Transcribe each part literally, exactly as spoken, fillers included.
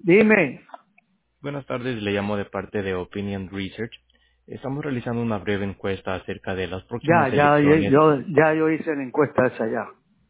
Dime, Buenas tardes, le llamo de parte de Opinion Research. Estamos realizando una breve encuesta acerca de las ya, próximas ya, yo, elecciones. yo- ya yo hice la encuesta esa ya.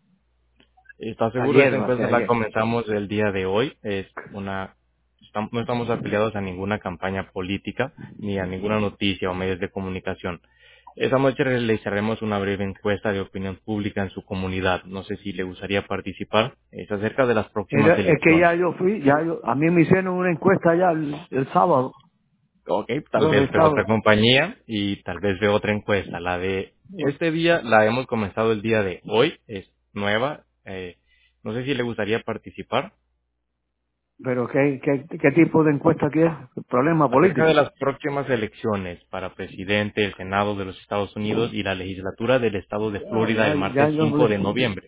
¿Está seguro? Ayer Esta o encuesta la anteayer. comenzamos el día de hoy. Es una, estam- no estamos afiliados a ninguna campaña política ni a ninguna noticia o medios de comunicación. Esta noche realizaremos una breve encuesta de opinión pública en su comunidad. No sé si le gustaría participar. Es acerca de las próximas Era- Es que elecciones. ya yo fui, ya yo, a mí me hicieron una encuesta ya el, el sábado. Ok, tal Los vez fue otra resultados. compañía y tal vez fue otra encuesta. La de este día la hemos comenzado el día de hoy, es nueva. eh, no sé si le gustaría participar Pero ¿qué, qué, qué tipo de encuesta quiere? Problema acerca de político. las próximas elecciones para presidente, el Senado de los Estados Unidos y la legislatura del estado de Ya, Florida ya, el ya martes yo cinco hablé. de noviembre.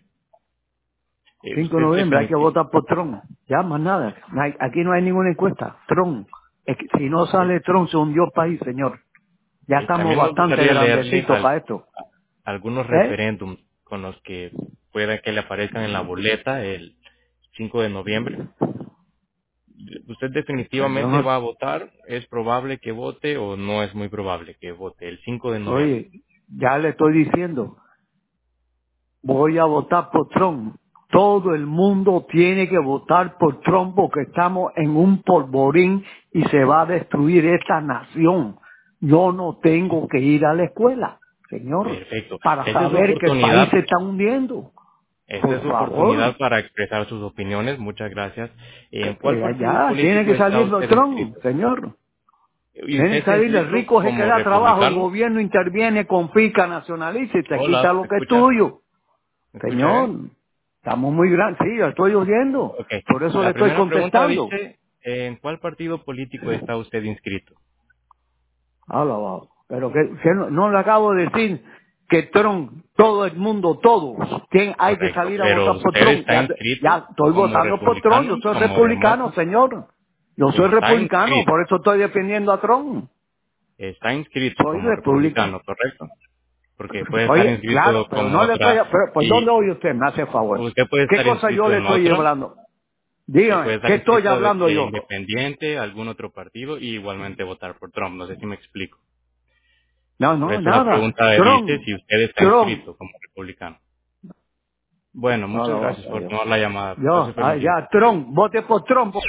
Eh, cinco de usted noviembre hay que definitivamente, votar por Trump. Ya, más nada. No hay- aquí no hay ninguna encuesta. Trump. Es que si no sale Trump se hundió el país, señor. Ya estamos también nos bastante gustaría leerle grandecitos al- para esto. algunos ¿Eh? referéndums con los que pueda que le aparezcan en la boleta el cinco de noviembre. ¿Usted Pues yo definitivamente no, va a votar? ¿Es probable que vote o no es muy probable que vote el cinco de noviembre? oye, ya le estoy diciendo, voy a votar por Trump. Todo el mundo tiene que votar por Trump porque estamos en un polvorín y se va a destruir esta nación. Yo no tengo que ir a la escuela, señor, Perfecto. para Esta es su saber que el país oportunidad. se está hundiendo. Esta es Por su favor, oportunidad para expresar sus opiniones. Muchas gracias. ¿En cuál pues partido ya, tiene político que está salir de usted Trump, inscrito? señor. ¿Y usted Tiene que está salir, el inscrito rico se como queda trabajo, el republicano? gobierno interviene, confisca, nacionaliza y te quita Hola, lo ¿me que es escucha? tuyo. ¿Me escucha Señor, bien? estamos muy grandes, sí, lo estoy oyendo, Ok. por eso le La estoy primera pregunta contestando. dice, ¿en cuál partido político está usted inscrito? Alabado. Pero que, que no, no le acabo de decir que Trump, todo el mundo, todos, ¿quién hay que Correcto. salir a Pero votar por usted Trump? está Ya, inscrito ya estoy como votando por Trump, republicano, yo soy como republicano, demócrata. señor. Yo soy Está republicano, inscrito. por eso estoy defendiendo a Trump. Está inscrito Soy como republicano. republicano, ¿correcto? Porque puede estar Oye, claro, inscrito pero como no le estoy, otra, pero, pues y ¿dónde oye usted? Me hace favor. usted puede ¿Qué estar cosa yo inscrito le en estoy otra, hablando? eh, puede Dígame, estar ¿qué estoy inscrito de, hablando de yo? independiente, algún otro partido, y igualmente votar por Trump. No sé si me explico. No, Por no, eso la nada. pregunta dice Trump, si usted está Trump. inscrito como republicano. Bueno, muchas Alabado gracias sea por Dios. tomar la llamada. Pase Yo, ah, feliz día. ya, Trump, vote por Trump.